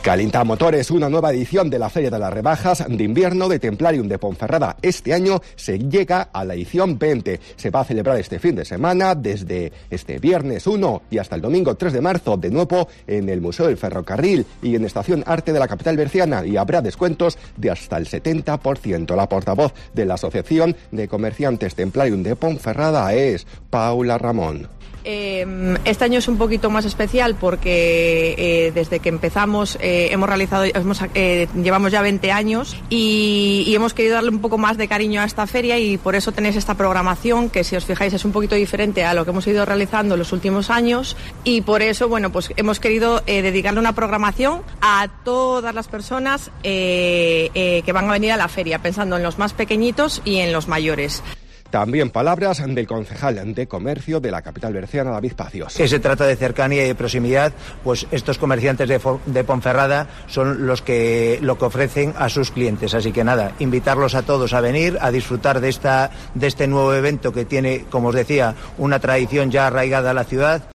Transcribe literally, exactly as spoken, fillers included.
Calienta motores, una nueva edición de la Feria de las Rebajas de Invierno de Templarium de Ponferrada. Este año se llega a la edición veinte. Se va a celebrar este fin de semana desde este viernes uno y hasta el domingo tres de marzo, de nuevo en el Museo del Ferrocarril y en Estación Arte de la capital berciana, y habrá descuentos de hasta el setenta por ciento. La portavoz de la Asociación de Comerciantes Templarium de Ponferrada es Paula Ramón. Eh, este año es un poquito más especial porque eh, desde que empezamos eh, hemos realizado, hemos, eh, llevamos ya veinte años y, y hemos querido darle un poco más de cariño a esta feria, y por eso tenéis esta programación que, si os fijáis, es un poquito diferente a lo que hemos ido realizando en los últimos años, y por eso, bueno, pues hemos querido eh, dedicarle una programación a todas las personas eh, eh, que van a venir a la feria, pensando en los más pequeñitos y en los mayores. También palabras del concejal de Comercio de la capital berciana, David Pacios. Que se trata de cercanía y de proximidad, pues estos comerciantes de, de Ponferrada son los que lo que ofrecen a sus clientes. Así que nada, invitarlos a todos a venir, a disfrutar de esta de este nuevo evento que tiene, como os decía, una tradición ya arraigada a la ciudad.